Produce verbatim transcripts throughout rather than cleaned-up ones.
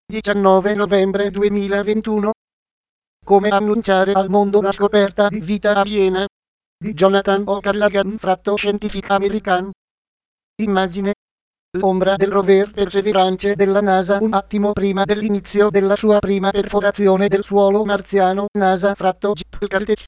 diciannove novembre duemilaventuno. Come annunciare al mondo la scoperta di vita aliena di Jonathan O'Callaghan, fratto scientifico americano. Immagine. L'ombra del rover Perseverance della NASA un attimo prima dell'inizio della sua prima perforazione del suolo marziano. NASA fratto Caltech.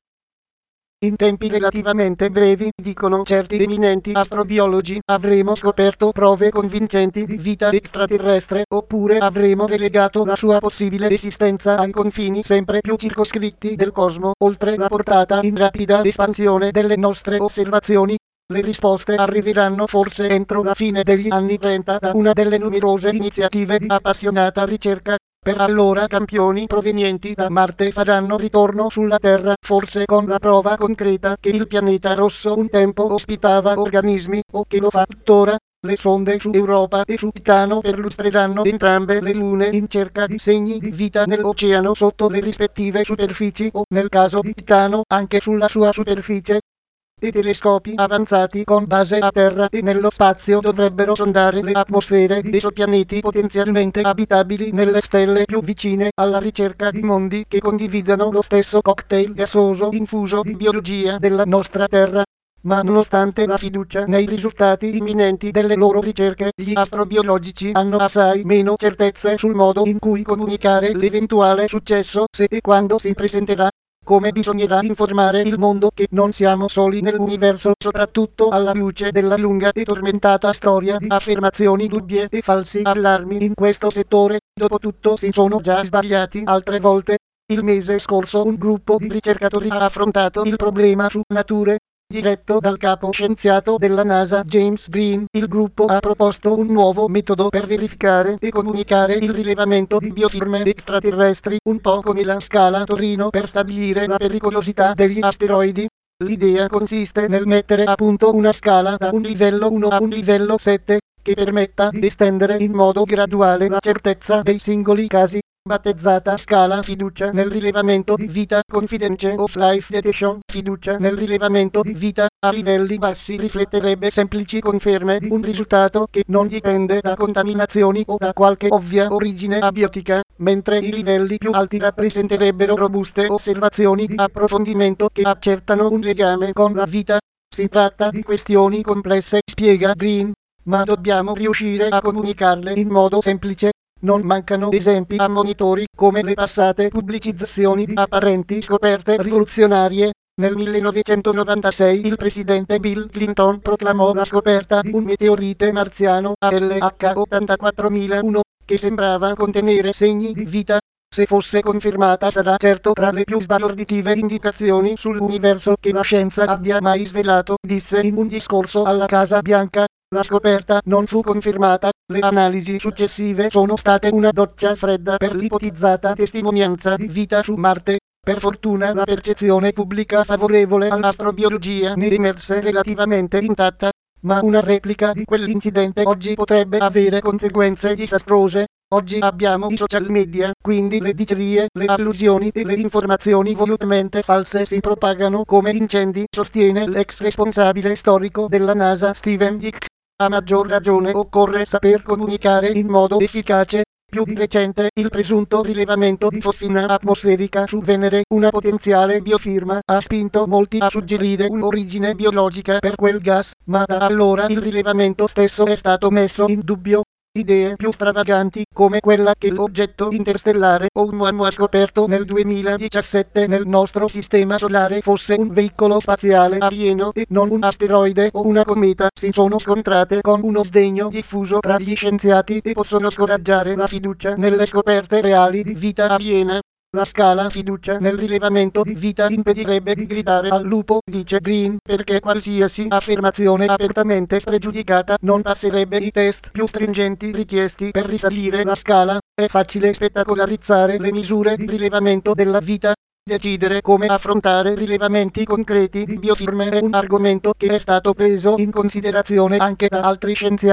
In tempi relativamente brevi, dicono certi eminenti astrobiologi, avremo scoperto prove convincenti di vita extraterrestre, oppure avremo relegato la sua possibile esistenza ai confini sempre più circoscritti del cosmo, oltre la portata in rapida espansione delle nostre osservazioni. Le risposte arriveranno forse entro la fine degli anni trenta da una delle numerose iniziative di appassionata ricerca. Per allora campioni provenienti da Marte faranno ritorno sulla Terra, forse con la prova concreta che il pianeta rosso un tempo ospitava organismi, o che lo fa tuttora. Le sonde su Europa e su Titano perlustreranno entrambe le lune in cerca di segni di vita nell'oceano sotto le rispettive superfici, o nel caso di Titano anche sulla sua superficie. I telescopi avanzati con base a terra e nello spazio dovrebbero sondare le atmosfere di esopianeti potenzialmente abitabili nelle stelle più vicine, alla ricerca di mondi che condividano lo stesso cocktail gasoso infuso di biologia della nostra Terra. Ma nonostante la fiducia nei risultati imminenti delle loro ricerche, gli astrobiologici hanno assai meno certezze sul modo in cui comunicare l'eventuale successo, se e quando si presenterà. Come bisognerà informare il mondo che non siamo soli nell'universo, soprattutto alla luce della lunga e tormentata storia di affermazioni dubbie e falsi allarmi in questo settore. Dopotutto si sono già sbagliati altre volte. Il mese scorso un gruppo di ricercatori ha affrontato il problema su Nature, diretto dal capo scienziato della NASA James Green. Il gruppo ha proposto un nuovo metodo per verificare e comunicare il rilevamento di biofirme extraterrestri, un po' come la scala Torino per stabilire la pericolosità degli asteroidi. L'idea consiste nel mettere a punto una scala da un livello uno a un livello sette, che permetta di estendere in modo graduale la certezza dei singoli casi. Battezzata scala fiducia nel rilevamento di vita, confidence of life detection, fiducia nel rilevamento di vita, a livelli bassi rifletterebbe semplici conferme di un risultato che non dipende da contaminazioni o da qualche ovvia origine abiotica, mentre i livelli più alti rappresenterebbero robuste osservazioni di approfondimento che accertano un legame con la vita. Si tratta di questioni complesse, spiega Green, ma dobbiamo riuscire a comunicarle in modo semplice. Non mancano esempi ammonitori, come le passate pubblicizzazioni di apparenti scoperte rivoluzionarie. Nel millenovecentonovantasei il presidente Bill Clinton proclamò la scoperta di un meteorite marziano A L H ottantaquattromilauno, che sembrava contenere segni di vita. Se fosse confermata sarà certo tra le più sbalorditive indicazioni sull'universo che la scienza abbia mai svelato, disse in un discorso alla Casa Bianca. La scoperta non fu confermata, le analisi successive sono state una doccia fredda per l'ipotizzata testimonianza di vita su Marte. Per fortuna la percezione pubblica favorevole all'astrobiologia ne emerse relativamente intatta, ma una replica di quell'incidente oggi potrebbe avere conseguenze disastrose. Oggi abbiamo i social media, quindi le dicerie, le allusioni e le informazioni volutamente false si propagano come incendi, sostiene l'ex responsabile storico della NASA Stephen Dick. A maggior ragione occorre saper comunicare in modo efficace. Più di recente, il presunto rilevamento di fosfina atmosferica su Venere, una potenziale biofirma, ha spinto molti a suggerire un'origine biologica per quel gas, ma da allora il rilevamento stesso è stato messo in dubbio. Idee più stravaganti, come quella che l'oggetto interstellare Oumuamua scoperto nel duemiladiciassette nel nostro sistema solare fosse un veicolo spaziale alieno e non un asteroide o una cometa, si sono scontrate con uno sdegno diffuso tra gli scienziati e possono scoraggiare la fiducia nelle scoperte reali di vita aliena. La scala fiducia nel rilevamento di vita impedirebbe di gridare al lupo, dice Green, perché qualsiasi affermazione apertamente spregiudicata non passerebbe i test più stringenti richiesti per risalire la scala. È facile spettacolarizzare le misure di rilevamento della vita. Decidere come affrontare rilevamenti concreti di biofirme è un argomento che è stato preso in considerazione anche da altri scienziati.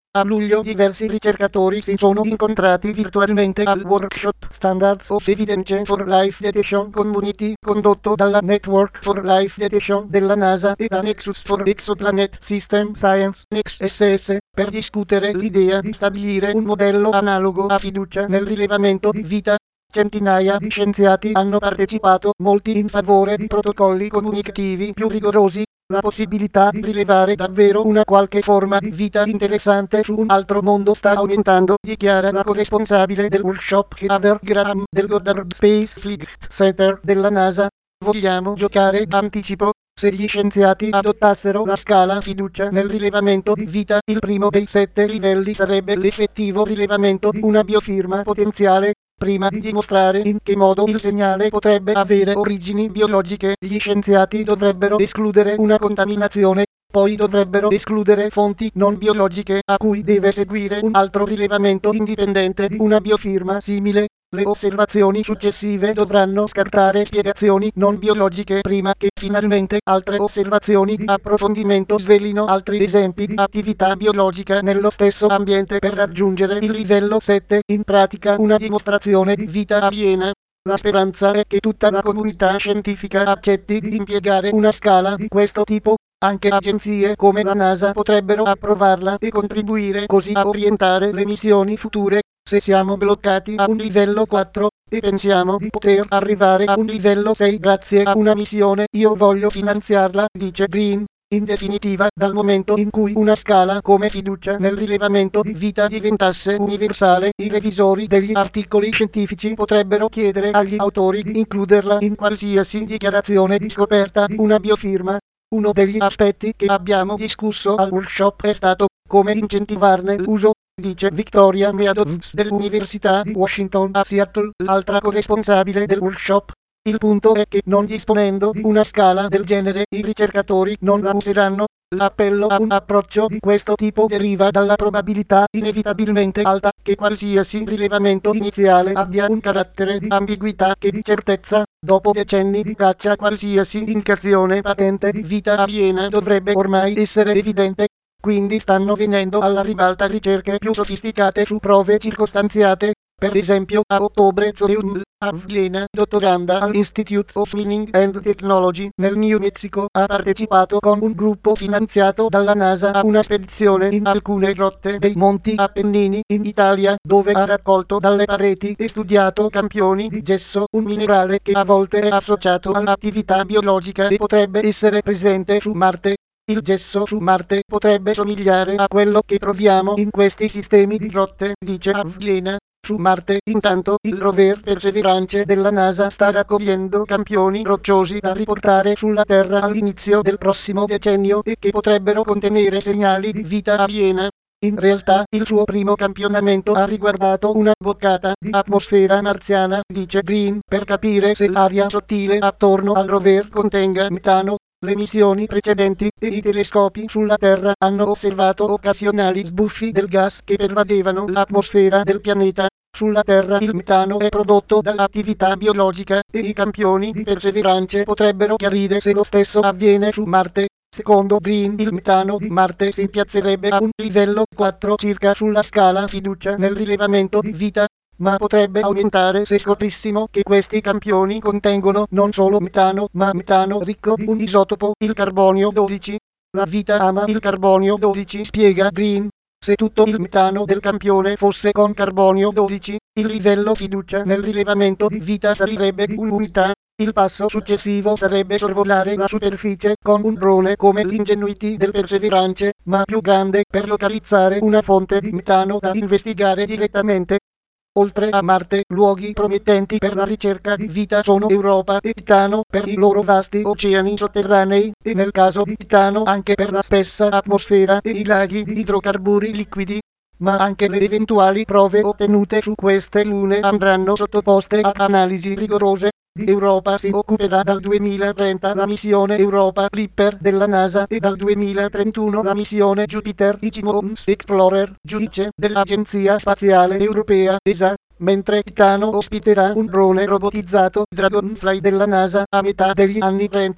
A luglio diversi ricercatori si sono incontrati virtualmente al workshop Standards of Evidence for Life Detection Community condotto dalla Network for Life Detection della NASA e da Nexus for Exoplanet System Science N E X S S per discutere l'idea di stabilire un modello analogo a fiducia nel rilevamento di vita. Centinaia di scienziati hanno partecipato, molti in favore di protocolli comunicativi più rigorosi. La possibilità di rilevare davvero una qualche forma di vita interessante su un altro mondo sta aumentando, dichiara la corresponsabile del workshop Heather Graham del Goddard Space Flight Center della NASA. Vogliamo giocare d'anticipo. Se gli scienziati adottassero la scala fiducia nel rilevamento di vita, il primo dei sette livelli sarebbe l'effettivo rilevamento di una biofirma potenziale. Prima di dimostrare in che modo il segnale potrebbe avere origini biologiche, gli scienziati dovrebbero escludere una contaminazione, poi dovrebbero escludere fonti non biologiche a cui deve seguire un altro rilevamento indipendente di una biofirma simile. Le osservazioni successive dovranno scartare spiegazioni non biologiche prima che finalmente altre osservazioni di approfondimento svelino altri esempi di attività biologica nello stesso ambiente per raggiungere il livello sette, in pratica una dimostrazione di vita aliena. La speranza è che tutta la comunità scientifica accetti di impiegare una scala di questo tipo. Anche agenzie come la NASA potrebbero approvarla e contribuire così a orientare le missioni future. Se siamo bloccati a un livello quattro e pensiamo di poter arrivare a un livello sei grazie a una missione, io voglio finanziarla, dice Green. In definitiva, dal momento in cui una scala come fiducia nel rilevamento di vita diventasse universale, i revisori degli articoli scientifici potrebbero chiedere agli autori di includerla in qualsiasi dichiarazione di scoperta di una biofirma. Uno degli aspetti che abbiamo discusso al workshop è stato come incentivarne l'uso, dice Victoria Meadows dell'Università di Washington a Seattle, l'altra corresponsabile del workshop. Il punto è che non disponendo di una scala del genere, i ricercatori non la useranno. L'appello a un approccio di questo tipo deriva dalla probabilità inevitabilmente alta che qualsiasi rilevamento iniziale abbia un carattere di ambiguità che di certezza, dopo decenni di caccia, qualsiasi indicazione patente di vita aliena dovrebbe ormai essere evidente. Quindi stanno venendo alla ribalta ricerche più sofisticate su prove circostanziate. Per esempio, a ottobre Zoeun Avlena, dottoranda all'Institute of Mining and Technology nel New Mexico, ha partecipato con un gruppo finanziato dalla NASA a una spedizione in alcune grotte dei Monti Appennini in Italia, dove ha raccolto dalle pareti e studiato campioni di gesso, un minerale che a volte è associato all'attività biologica e potrebbe essere presente su Marte. Il gesso su Marte potrebbe somigliare a quello che troviamo in questi sistemi di grotte, dice Avlena. Su Marte, intanto, il rover Perseverance della NASA sta raccogliendo campioni rocciosi da riportare sulla Terra all'inizio del prossimo decennio e che potrebbero contenere segnali di vita aliena. In realtà, il suo primo campionamento ha riguardato una boccata di atmosfera marziana, dice Green, per capire se l'aria sottile attorno al rover contenga metano. Le missioni precedenti e i telescopi sulla Terra hanno osservato occasionali sbuffi del gas che pervadevano l'atmosfera del pianeta. Sulla Terra il metano è prodotto dall'attività biologica e i campioni di Perseverance potrebbero chiarire se lo stesso avviene su Marte. Secondo Green, il metano di Marte si piazzerebbe a un livello quattro circa sulla scala fiducia nel rilevamento di vita, ma potrebbe aumentare se scoprissimo che questi campioni contengono non solo metano, ma metano ricco di un isotopo, il carbonio dodici. La vita ama il carbonio dodici, spiega Green. Se tutto il metano del campione fosse con carbonio dodici, il livello fiducia nel rilevamento di vita salirebbe di un'unità. Il passo successivo sarebbe sorvolare la superficie con un drone come l'Ingenuity del Perseverance, ma più grande, per localizzare una fonte di metano da investigare direttamente. Oltre a Marte, luoghi promettenti per la ricerca di vita sono Europa e Titano per i loro vasti oceani sotterranei, e nel caso di Titano anche per la spessa atmosfera e i laghi di idrocarburi liquidi. Ma anche le eventuali prove ottenute su queste lune andranno sottoposte a analisi rigorose. Di Europa si occuperà dal duemilatrenta la missione Europa Clipper della NASA e dal duemilatrentuno la missione Jupiter Ichimoons Explorer Giudice dell'Agenzia Spaziale Europea E S A, mentre Titano ospiterà un drone robotizzato Dragonfly della NASA a metà degli anni trenta.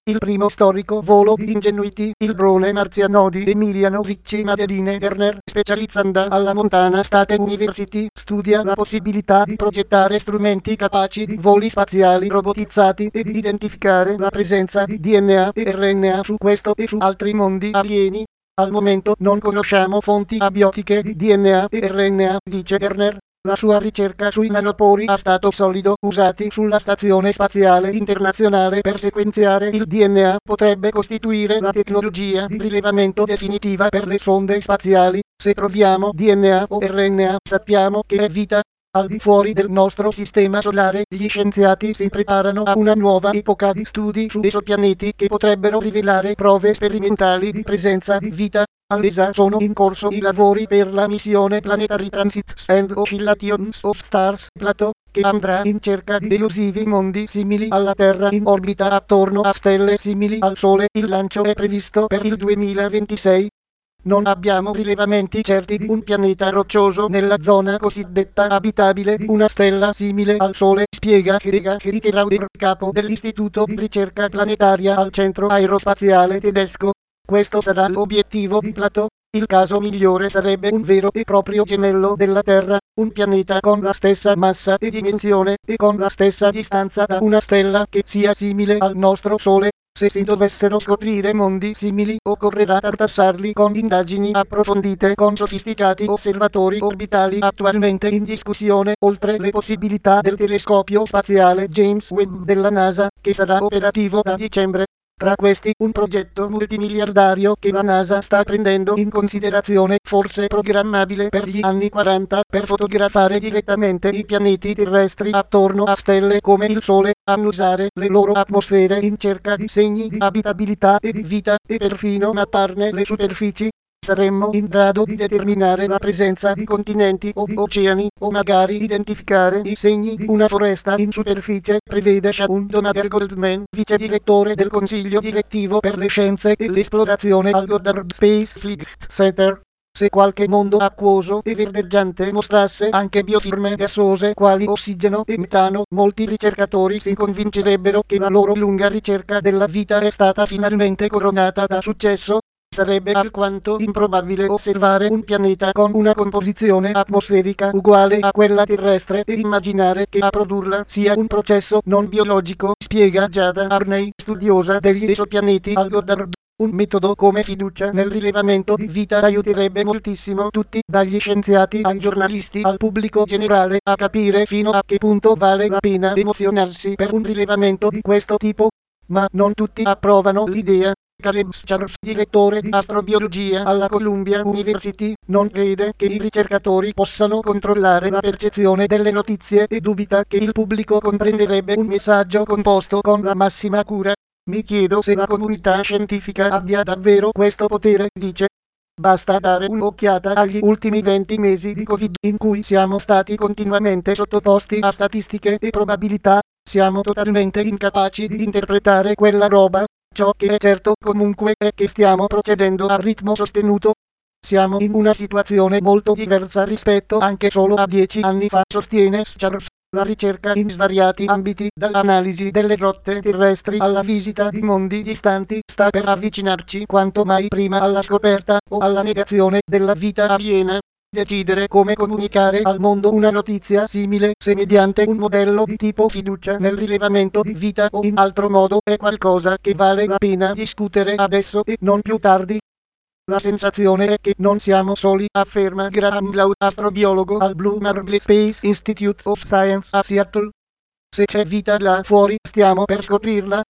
Il primo storico volo di Ingenuity, il drone marziano di Emiliano Ricci Madeline Werner, specializzanda alla Montana State University, studia la possibilità di progettare strumenti capaci di voli spaziali robotizzati e di identificare la presenza di D N A e R N A su questo e su altri mondi alieni. Al momento non conosciamo fonti abiotiche di D N A e R N A, dice Werner. La sua ricerca sui nanopori a stato solido usati sulla Stazione Spaziale Internazionale per sequenziare il D N A potrebbe costituire la tecnologia di rilevamento definitiva per le sonde spaziali. Se troviamo D N A o R N A sappiamo che è vita. Al di fuori del nostro sistema solare, gli scienziati si preparano a una nuova epoca di studi su esopianeti che potrebbero rivelare prove sperimentali di presenza di vita. All'E S A sono in corso i lavori per la missione Planetary Transits and Oscillations of Stars Plateau, che andrà in cerca di elusivi mondi simili alla Terra in orbita attorno a stelle simili al Sole. Il lancio è previsto per il duemilaventisei. Non abbiamo rilevamenti certi di un pianeta roccioso nella zona cosiddetta abitabile di una stella simile al Sole, spiega Erika Rauder, capo dell'Istituto di ricerca planetaria al Centro Aerospaziale tedesco. Questo sarà l'obiettivo di Plateau. Il caso migliore sarebbe un vero e proprio gemello della Terra, un pianeta con la stessa massa e dimensione e con la stessa distanza da una stella che sia simile al nostro Sole. Se si dovessero scoprire mondi simili, occorrerà tartassarli con indagini approfondite con sofisticati osservatori orbitali attualmente in discussione, oltre le possibilità del telescopio spaziale James Webb della NASA, che sarà operativo da dicembre. Tra questi, un progetto multimiliardario che la NASA sta prendendo in considerazione, forse programmabile per gli anni quaranta, per fotografare direttamente i pianeti terrestri attorno a stelle come il Sole, annusare le loro atmosfere in cerca di segni di abitabilità e di vita, e perfino mapparne le superfici. Saremmo in grado di determinare la presenza di continenti o di oceani, o magari identificare i segni di una foresta in superficie, prevede Shaun Donager Goldman, vice direttore del Consiglio direttivo per le scienze e l'esplorazione al Goddard Space Flight Center. Se qualche mondo acquoso e verdeggiante mostrasse anche biofirme gassose quali ossigeno e metano, molti ricercatori si convincerebbero che la loro lunga ricerca della vita è stata finalmente coronata da successo. Sarebbe alquanto improbabile osservare un pianeta con una composizione atmosferica uguale a quella terrestre e immaginare che a produrla sia un processo non biologico, spiega Giada Arney, studiosa degli esopianeti al Goddard. Un metodo come fiducia nel rilevamento di vita aiuterebbe moltissimo tutti, dagli scienziati ai giornalisti al pubblico generale, a capire fino a che punto vale la pena emozionarsi per un rilevamento di questo tipo. Ma non tutti approvano l'idea. Caleb Scharf, direttore di astrobiologia alla Columbia University, non crede che i ricercatori possano controllare la percezione delle notizie e dubita che il pubblico comprenderebbe un messaggio composto con la massima cura. Mi chiedo se la comunità scientifica abbia davvero questo potere, dice. Basta dare un'occhiata agli ultimi venti mesi di Covid in cui siamo stati continuamente sottoposti a statistiche e probabilità. Siamo totalmente incapaci di interpretare quella roba. Ciò che è certo comunque è che stiamo procedendo a ritmo sostenuto. Siamo in una situazione molto diversa rispetto anche solo a dieci anni fa, sostiene Scharf. La ricerca in svariati ambiti, dall'analisi delle rotte terrestri alla visita di mondi distanti, sta per avvicinarci quanto mai prima alla scoperta o alla negazione della vita aliena. Decidere come comunicare al mondo una notizia simile, se mediante un modello di tipo fiducia nel rilevamento di vita o in altro modo, è qualcosa che vale la pena discutere adesso e non più tardi. La sensazione è che non siamo soli, afferma Graham Blau, astrobiologo al Blue Marble Space Institute of Science a Seattle. Se c'è vita là fuori, stiamo per scoprirla.